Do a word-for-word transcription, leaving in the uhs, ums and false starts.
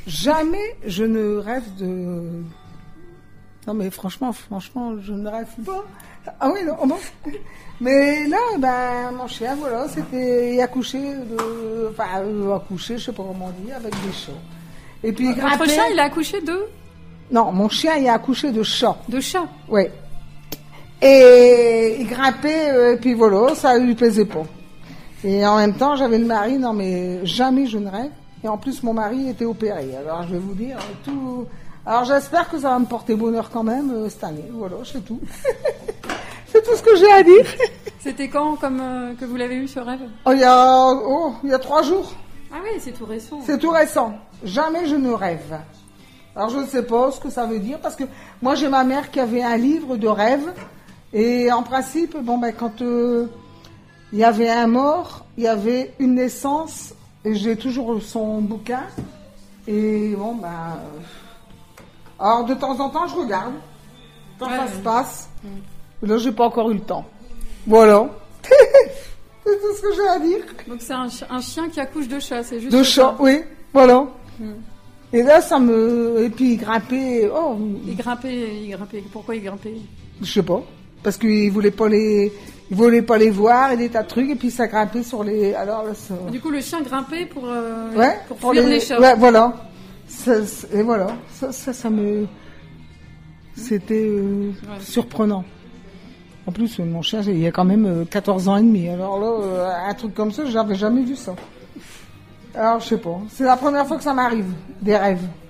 jamais je ne rêve de... Non mais franchement, franchement, je ne rêve pas. Ah oui, non, oh non. Mais là, ben, mon chien, voilà, c'était, il a couché de... Enfin, il a couché, je sais pas comment dire, avec des chats. Et puis il Votre grimpait... chien, il a accouché de Non, mon chien, il a accouché de chats. De chat. Oui. Et il grimpait, euh, et puis voilà, ça lui plaisait pas. Et en même temps, j'avais le mari, non mais jamais je ne rêve. Et en plus, mon mari était opéré. Alors, je vais vous dire, tout... Alors, j'espère que ça va me porter bonheur quand même euh, cette année. Voilà, c'est tout. C'est tout ce que j'ai à dire. C'était quand comme euh, que vous l'avez eu ce rêve? Oh, il y a, oh, il y a trois jours. Ah oui, c'est tout récent. C'est tout récent. Jamais je ne rêve. Alors, je ne sais pas ce que ça veut dire, parce que moi, j'ai ma mère qui avait un livre de rêves. Et en principe, bon, ben, quand euh, il y avait un mort, il y avait une naissance, et j'ai toujours son bouquin. Et bon, ben... Euh, alors, de temps en temps, je regarde. Quand ouais, ça ouais. se passe. Mm. Là, j'ai pas encore eu le temps. Voilà. C'est tout ce que j'ai à dire. Donc, c'est un, ch- un chien qui accouche de chat, c'est juste De ça. chat, oui. Voilà. Mm. Et là, ça me... Et puis, il grimpait... Oh, Il grimpait, il grimpait. Pourquoi il grimpait? je sais pas. Parce qu'il voulait pas les... Il voulait pas les voir et des tas de trucs. Et puis, ça grimpait sur les... Alors là, ça... Du coup, le chien grimpait pour, euh, Ouais, pour, pour fuir les... les chats. Ouais, voilà. Ça, et voilà. Ça, ça, ça me... C'était euh, Ouais. surprenant. En plus, euh, mon chien, il y a quand même euh, quatorze ans et demi. Alors là, euh, un truc comme ça, j'avais jamais vu ça. Alors, je sais pas. C'est la première fois que ça m'arrive, des rêves.